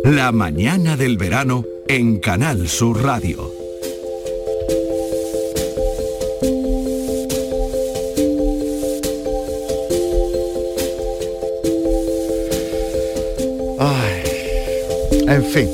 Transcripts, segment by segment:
La mañana del verano en Canal Sur Radio. En fin,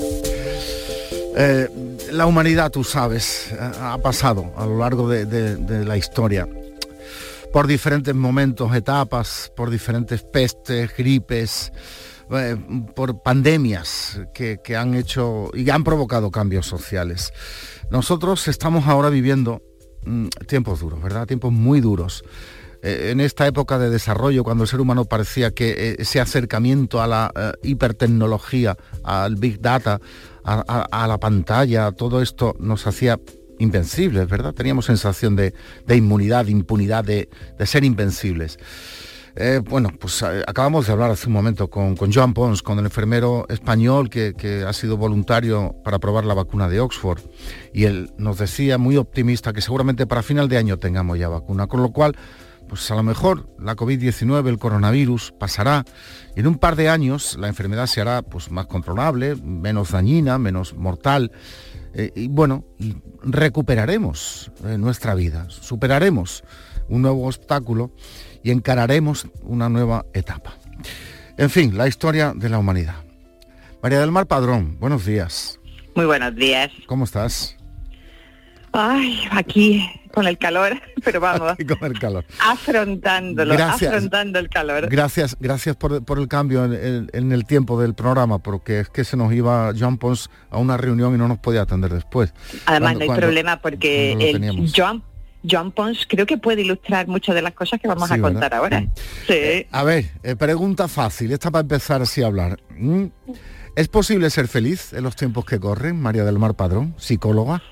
la humanidad, tú sabes, ha pasado a lo largo de la historia por diferentes momentos, etapas, por diferentes pestes, gripes, por pandemias que han hecho y han provocado cambios sociales. Nosotros estamos ahora viviendo tiempos duros, ¿verdad? Tiempos muy duros. En esta época de desarrollo, cuando el ser humano parecía que ese acercamiento a la hipertecnología, al Big Data, a la pantalla, todo esto nos hacía invencibles, ¿verdad? Teníamos sensación de inmunidad, de impunidad, de ser invencibles. Acabamos de hablar hace un momento con Joan Pons, con el enfermero español que ha sido voluntario para probar la vacuna de Oxford, y él nos decía, muy optimista, que seguramente para final de año tengamos ya vacuna, con lo cual pues a lo mejor la COVID-19, el coronavirus, pasará y en un par de años la enfermedad se hará pues más controlable, menos dañina, menos mortal, y recuperaremos nuestra vida, superaremos un nuevo obstáculo y encararemos una nueva etapa. En fin, la historia de la humanidad. María del Mar Padrón, buenos días. Muy buenos días. ¿Cómo estás? Ay, aquí con el calor, pero vamos. Aquí con el calor. Afrontando el calor. Gracias por el cambio en el tiempo del programa, porque es que se nos iba Joan Pons a una reunión y no nos podía atender después. Además, no hay problema porque Joan Pons creo que puede ilustrar muchas de las cosas que vamos a contar, ¿verdad? Ahora. Sí. A ver, pregunta fácil, esta para empezar así a hablar. ¿Es posible ser feliz en los tiempos que corren, María del Mar Padrón, psicóloga?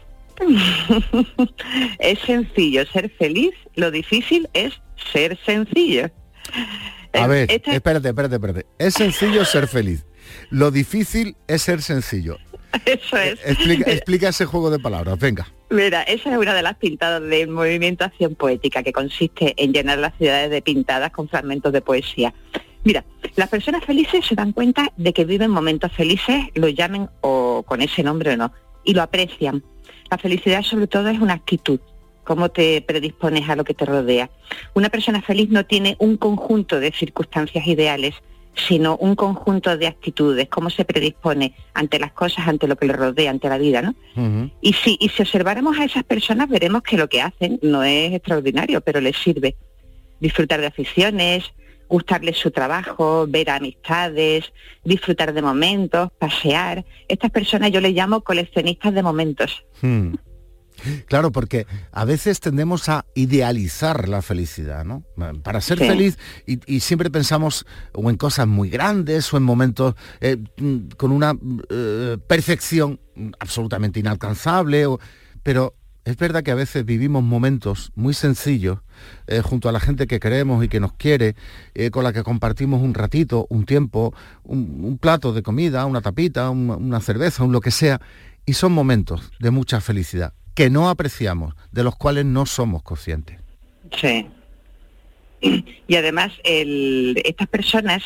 Es sencillo ser feliz, lo difícil es ser sencillo. A ver, espérate. Es sencillo ser feliz, lo difícil es ser sencillo. Eso es. Explica ese juego de palabras, venga. Mira, esa es una de las pintadas del movimiento Acción Poética, que consiste en llenar las ciudades de pintadas con fragmentos de poesía. Mira, las personas felices se dan cuenta de que viven momentos felices, lo llamen o con ese nombre o no, y lo aprecian. La felicidad sobre todo es una actitud, cómo te predispones a lo que te rodea. Una persona feliz no tiene un conjunto de circunstancias ideales, sino un conjunto de actitudes, cómo se predispone ante las cosas, ante lo que le rodea, ante la vida, ¿no? Uh-huh. Y si observáramos a esas personas, veremos que lo que hacen no es extraordinario, pero les sirve. Disfrutar de aficiones, gustarles su trabajo, ver amistades, disfrutar de momentos, pasear. Estas personas yo les llamo coleccionistas de momentos. Claro, porque a veces tendemos a idealizar la felicidad, ¿no? Para ser feliz, y siempre pensamos o en cosas muy grandes o en momentos con una perfección absolutamente inalcanzable, pero es verdad que a veces vivimos momentos muy sencillos junto a la gente que queremos y que nos quiere, con la que compartimos un ratito, un tiempo, un plato de comida, una tapita, una cerveza, un lo que sea, y son momentos de mucha felicidad que no apreciamos, de los cuales no somos conscientes. Sí. Y además, estas personas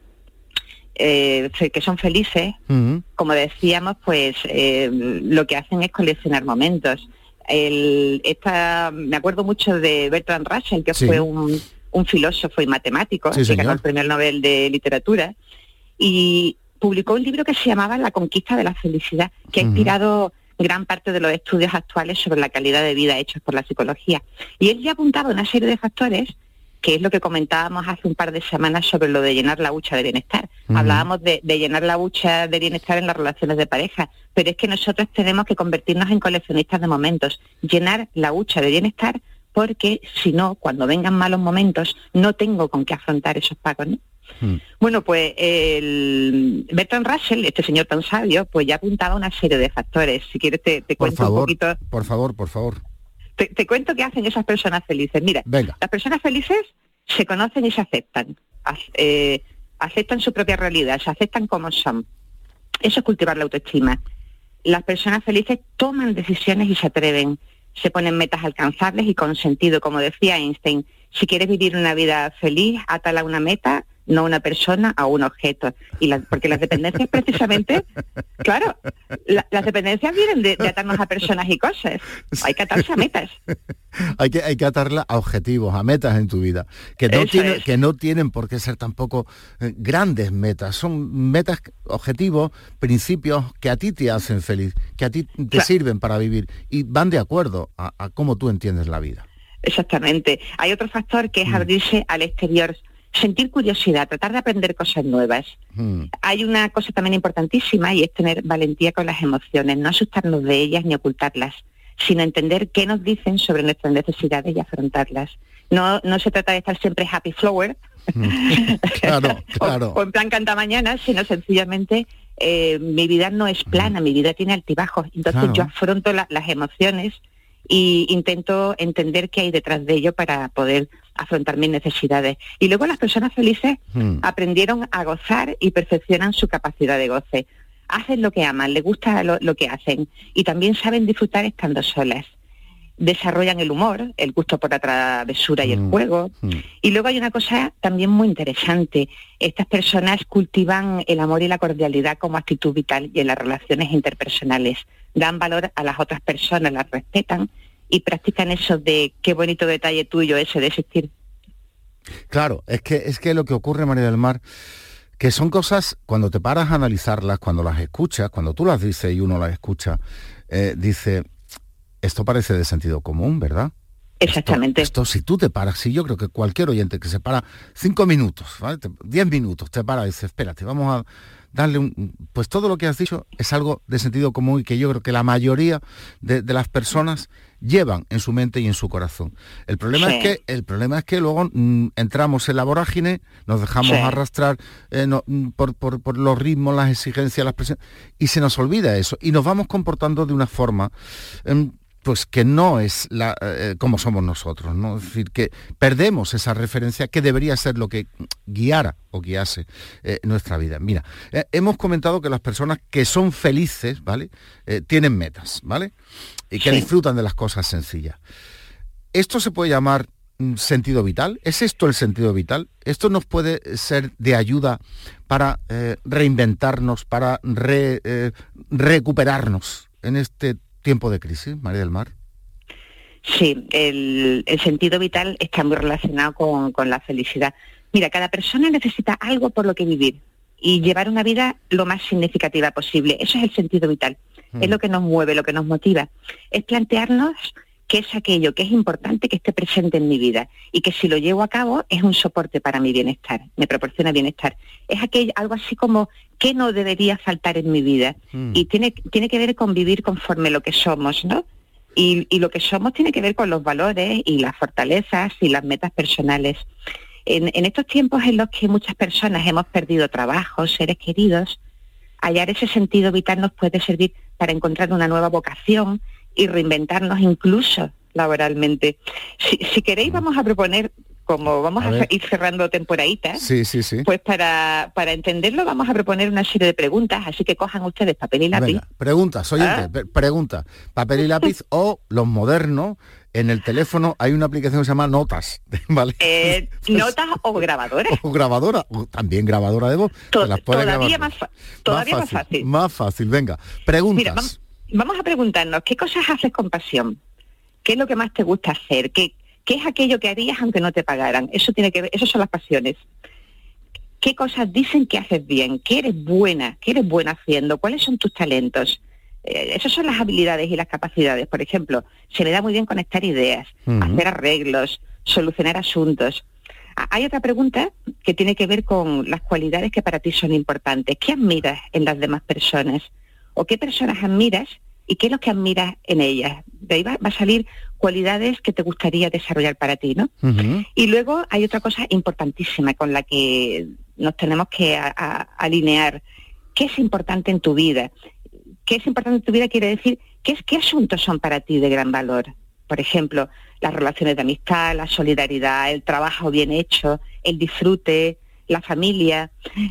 que son felices, uh-huh, como decíamos, pues lo que hacen es coleccionar momentos. Me acuerdo mucho de Bertrand Russell, que fue un filósofo y matemático, que ganó el Premio Nobel de Literatura, y publicó un libro que se llamaba La conquista de la felicidad, que ha inspirado gran parte de los estudios actuales sobre la calidad de vida hechos por la psicología. Y él ya apuntaba una serie de factores, que es lo que comentábamos hace un par de semanas sobre lo de llenar la hucha de bienestar. Uh-huh. Hablábamos de llenar la hucha de bienestar en las relaciones de pareja, pero es que nosotros tenemos que convertirnos en coleccionistas de momentos, llenar la hucha de bienestar, porque si no, cuando vengan malos momentos, no tengo con qué afrontar esos pagos, ¿no? Bueno, pues Bertrand Russell, este señor tan sabio, pues ya apuntaba una serie de factores. Si quieres te cuento un poquito. Por favor. Te cuento qué hacen esas personas felices. Mira, venga. Las personas felices se conocen y se aceptan. Aceptan su propia realidad, se aceptan como son. Eso es cultivar la autoestima. Las personas felices toman decisiones y se atreven. Se ponen metas alcanzables y con sentido. Como decía Einstein, si quieres vivir una vida feliz, átala a una meta, no a una persona, a un objeto. Porque las dependencias precisamente, claro, las dependencias vienen de atarnos a personas y cosas. Hay que atarse a metas. Hay que atarla a objetivos, a metas en tu vida, que no tienen por qué ser tampoco grandes metas, son metas, objetivos, principios que a ti te hacen feliz, que a ti te sirven para vivir y van de acuerdo a cómo tú entiendes la vida. Exactamente. Hay otro factor que es abrirse al exterior, sentir curiosidad, tratar de aprender cosas nuevas. Hay una cosa también importantísima y es tener valentía con las emociones, no asustarnos de ellas ni ocultarlas, sino entender qué nos dicen sobre nuestras necesidades y afrontarlas. No se trata de estar siempre happy flower, claro. o en plan cantamañana, sino sencillamente mi vida no es plana, mi vida tiene altibajos. Entonces yo afronto las emociones y intento entender qué hay detrás de ello para poder afrontar mis necesidades. Y luego las personas felices aprendieron a gozar y perfeccionan su capacidad de goce. Hacen lo que aman, les gusta lo que hacen y también saben disfrutar estando solas. Desarrollan el humor, el gusto por la travesura y el juego. Y luego hay una cosa también muy interesante. Estas personas cultivan el amor y la cordialidad como actitud vital y en las relaciones interpersonales. Dan valor a las otras personas, las respetan y practican eso de qué bonito detalle tuyo ese de existir. Claro, es que lo que ocurre, María del Mar, que son cosas, cuando te paras a analizarlas, cuando las escuchas, cuando tú las dices y uno las escucha, dice, esto parece de sentido común, ¿verdad? Exactamente. Esto si tú te paras, si yo creo que cualquier oyente que se para 5 minutos, ¿vale? 10 minutos, te para y dice, espérate, vamos a darle pues todo lo que has dicho es algo de sentido común y que yo creo que la mayoría de las personas llevan en su mente y en su corazón. El problema es que luego entramos en la vorágine, nos dejamos arrastrar por los ritmos, las exigencias, las presiones, y se nos olvida eso, y nos vamos comportando de una forma pues que no es como somos nosotros, ¿no? Es decir, que perdemos esa referencia que debería ser lo que guiara o guiase nuestra vida. Mira, hemos comentado que las personas que son felices, ¿vale? Tienen metas, ¿vale? Y que disfrutan de las cosas sencillas. ¿Esto se puede llamar sentido vital? ¿Es esto el sentido vital? ¿Esto nos puede ser de ayuda para reinventarnos, para recuperarnos en este tiempo de crisis, María del Mar? Sí, el sentido vital está muy relacionado con la felicidad. Mira, cada persona necesita algo por lo que vivir y llevar una vida lo más significativa posible. Eso es el sentido vital. Es lo que nos mueve, lo que nos motiva. Es plantearnos qué es aquello que es importante que esté presente en mi vida y que si lo llevo a cabo es un soporte para mi bienestar, me proporciona bienestar. Es algo así como qué no debería faltar en mi vida y tiene que ver con vivir conforme lo que somos, ¿no? Y lo que somos tiene que ver con los valores y las fortalezas y las metas personales. En estos tiempos en los que muchas personas hemos perdido trabajo, seres queridos, hallar ese sentido vital nos puede servir para encontrar una nueva vocación y reinventarnos incluso laboralmente. Si queréis vamos a proponer, como vamos a ir cerrando temporaditas, sí. pues para entenderlo vamos a proponer una serie de preguntas, así que cojan ustedes papel y lápiz. Venga, preguntas, oyente, pregunta, papel y lápiz o los modernos, en el teléfono hay una aplicación que se llama Notas, ¿vale? Notas o grabadoras. O grabadora, o también grabadora de voz. Todavía más fácil. Más fácil, venga, preguntas. Mira, vamos a preguntarnos, ¿qué cosas haces con pasión? ¿Qué es lo que más te gusta hacer? ¿Qué es aquello que harías aunque no te pagaran? Eso tiene que ver, esas son las pasiones. ¿Qué cosas dicen que haces bien? ¿Qué eres buena haciendo? ¿Cuáles son tus talentos? Esas son las habilidades y las capacidades. Por ejemplo, se me da muy bien conectar ideas, hacer arreglos, solucionar asuntos. Hay otra pregunta que tiene que ver con las cualidades que para ti son importantes. ¿Qué admiras en las demás personas? ¿O qué personas admiras y qué es lo que admiras en ellas? De ahí va a salir cualidades que te gustaría desarrollar para ti, ¿no? Y luego hay otra cosa importantísima con la que nos tenemos que alinear. ¿Qué es importante en tu vida? ¿Qué es importante en tu vida? Quiere decir, ¿qué asuntos son para ti de gran valor? Por ejemplo, las relaciones de amistad, la solidaridad, el trabajo bien hecho, el disfrute, la familia.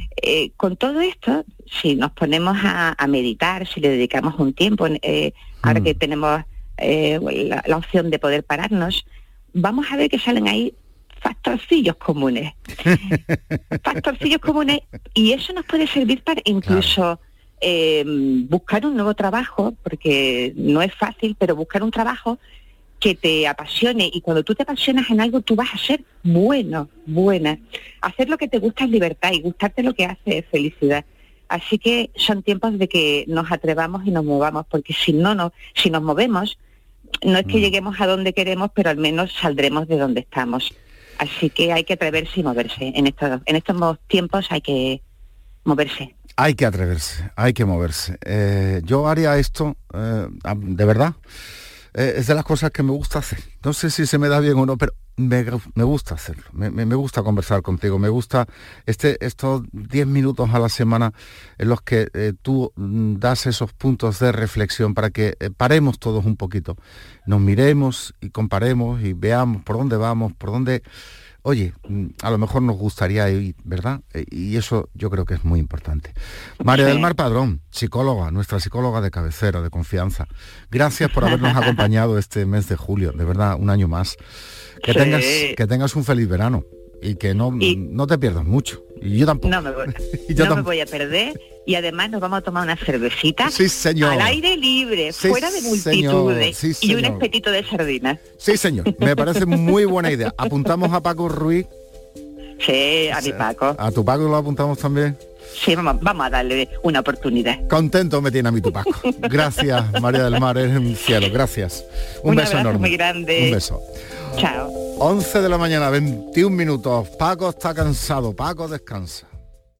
Con todo esto, si nos ponemos a meditar, si le dedicamos un tiempo, ahora que tenemos la opción de poder pararnos, vamos a ver que salen ahí factorcillos comunes. Factorcillos comunes, y eso nos puede servir para incluso buscar un nuevo trabajo, porque no es fácil, pero buscar un trabajo que te apasione, y cuando tú te apasionas en algo, tú vas a ser buena. Hacer lo que te gusta es libertad, y gustarte lo que hace es felicidad. Así que son tiempos de que nos atrevamos y nos movamos, porque si nos movemos, no es que lleguemos a donde queremos, pero al menos saldremos de donde estamos. Así que hay que atreverse y moverse. En estos tiempos hay que moverse. Hay que atreverse, hay que moverse. Yo haría esto, de verdad. Es de las cosas que me gusta hacer. No sé si se me da bien o no, pero me gusta hacerlo. Me gusta conversar contigo. Me gusta estos 10 minutos a la semana en los que tú das esos puntos de reflexión para que paremos todos un poquito. Nos miremos y comparemos y veamos por dónde vamos, por dónde... Oye, a lo mejor nos gustaría ir, ¿verdad? Y eso yo creo que es muy importante. María del Mar Padrón, psicóloga, nuestra psicóloga de cabecera, de confianza. Gracias por habernos acompañado este mes de julio, de verdad, un año más. Que tengas un feliz verano y que no te pierdas mucho. Y yo tampoco. No me voy a perder. Y además nos vamos a tomar una cervecita, sí, señor, al aire libre, sí, fuera de multitudes, sí, y un espetito de sardinas. Sí, señor, me parece muy buena idea. Apuntamos a Paco Ruiz. Sí, a mi Paco. ¿A tu Paco lo apuntamos también? Sí, vamos a darle una oportunidad. Contento me tiene a mí tu Paco. Gracias, María del Mar, eres un cielo, gracias. Un beso enorme. Muy grande. Un beso. Chao. 11 de la mañana, 21 minutos. Paco está cansado, Paco descansa.